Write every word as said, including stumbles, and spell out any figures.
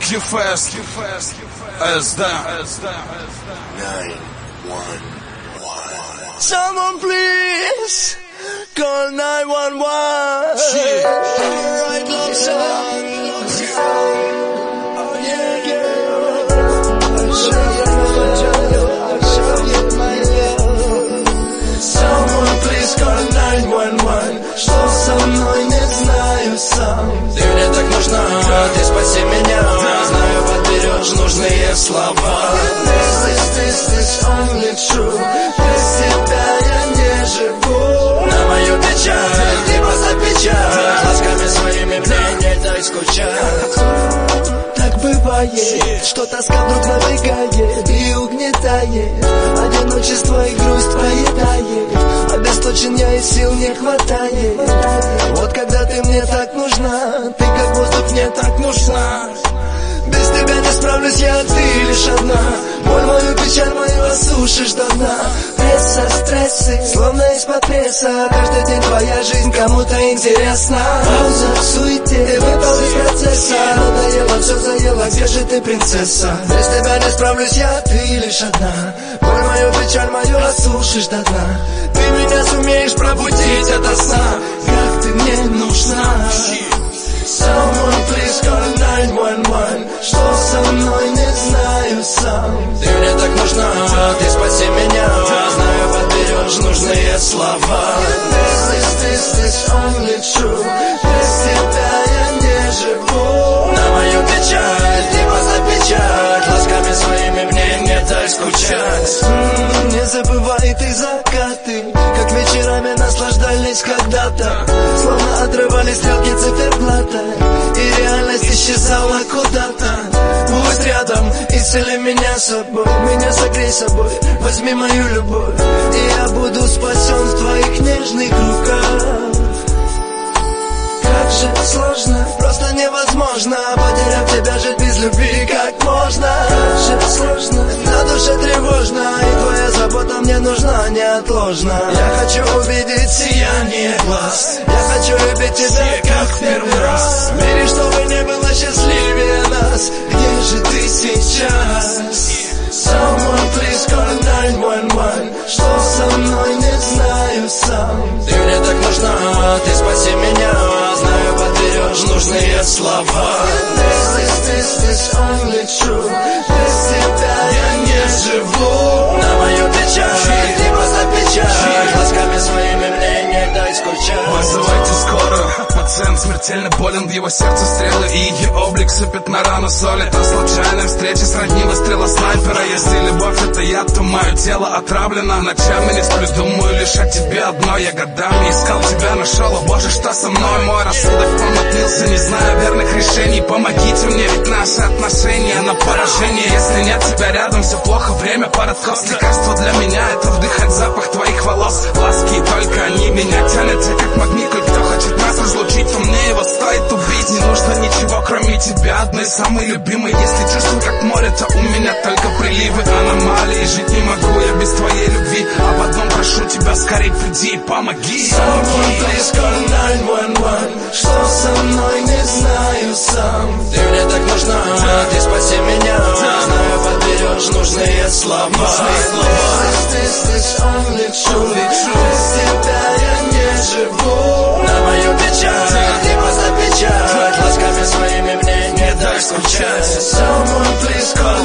Q-Fest, эс дэ. nine one one. Someone please call nine one one. Yeah. Right love song. Oh yeah, yeah. I'll show you my love. I'll show you my love. Someone please call nine one one. Что со мной, не знаю сам. Ты мне так нужна, ты спаси меня. Знаю, подберешь нужные слова. This is, this is only true. Без тебя я не живу. На мою печаль, ты просто печаль. Ласками своими мне не дай скучать. Так бывает, что тоска вдруг навигает и угнетает. Одиночество и грусть поедает. Обесточен я и сил не хватает. Вот когда ты мне так нужна, ты как воздух мне так нужна. Без тебя не справлюсь я, ты лишь одна. Боль мою, печаль мою осушишь до дна. Пресса, стрессы, словно из-под пресса. Каждый день твоя жизнь кому-то интересна. Пауза в суете, выпал из процесса. Надоело, все заело, где же ты, принцесса? Без тебя не справлюсь я, ты лишь одна. Боль мою, печаль мою осушишь до дна. Ты меня сумеешь пробудить ото сна. Как ты мне нужна. Someone please call nine one one. Что со мной, не знаю сам. Ты мне так нужна, ты спаси меня. Знаю, подберешь нужные слова. This is, this is only true. Без тебя я не живу. На мою печаль, ты просто печаль. Ласками своими мне не дай скучать. М-м, Не забывай ты закаты, как вечерами наслаждались когда-то. Словно отрывали стрелки циферблата, и реальность исчезала куда-то. Будь рядом, исцели меня собой. Меня согрей собой, возьми мою любовь, и я буду спасен в твоих нежных руках. Как же сложно, просто невозможно потеряв тебя, жить без любви, как можно. Как же сложно, на душе тревожно, и твоя забота мне нужна неотложно. Я хочу увидеть сияние глаз, я хочу любить тебя, как в первый раз. В мире, чтобы не было счастливее нас. Где же ты сейчас? Someone please call nine one one. Что со мной, не знаю сам. Ты мне так нужна, ты спаси меня. Знаю, подберешь нужные слова. This is, this is only true. Без тебя я не живу. На мою печаль, ты просто печаль. Ласками своими мне не дай скучать. Вызывайте скорую. Пациент смертельно болен, в его сердце стрелы, и ее облик сыпет на рану соль. Это случайная встреча, сродни выстрела снайпера. Если любовь это яд, то мое тело отравлено. Ночами не сплю, думаю лишь о тебе одной. Я годами искал тебя, нашел, о боже, что со мной? Мой рассудок помутнился, не знаю верных решений. Помогите мне, ведь наши отношения на поражение. Если нет тебя рядом, все плохо, время парадокс. Лекарство для меня это вдыхать запах твоих волос. Ласки, и только они меня тянут, я как магнит. Коль кто хочет нас разлучить, то мне его стоит убить. Не нужно ничего, кроме тебя, одной самой любимой. Если чувствую как море, то у меня только приливы, аномалии. Жить не могу я без твоей любви. Об одном прошу тебя, скорей приди и помоги. Someone please call nine one one. Что со мной, не знаю сам. Ты мне так нужна, ты спаси меня. Знаю, подберешь нужные слова. This is only true. Без тебя я не живу. На мою печаль, ты просто печаль. Ласками своими мне не дай скучать. Someone please call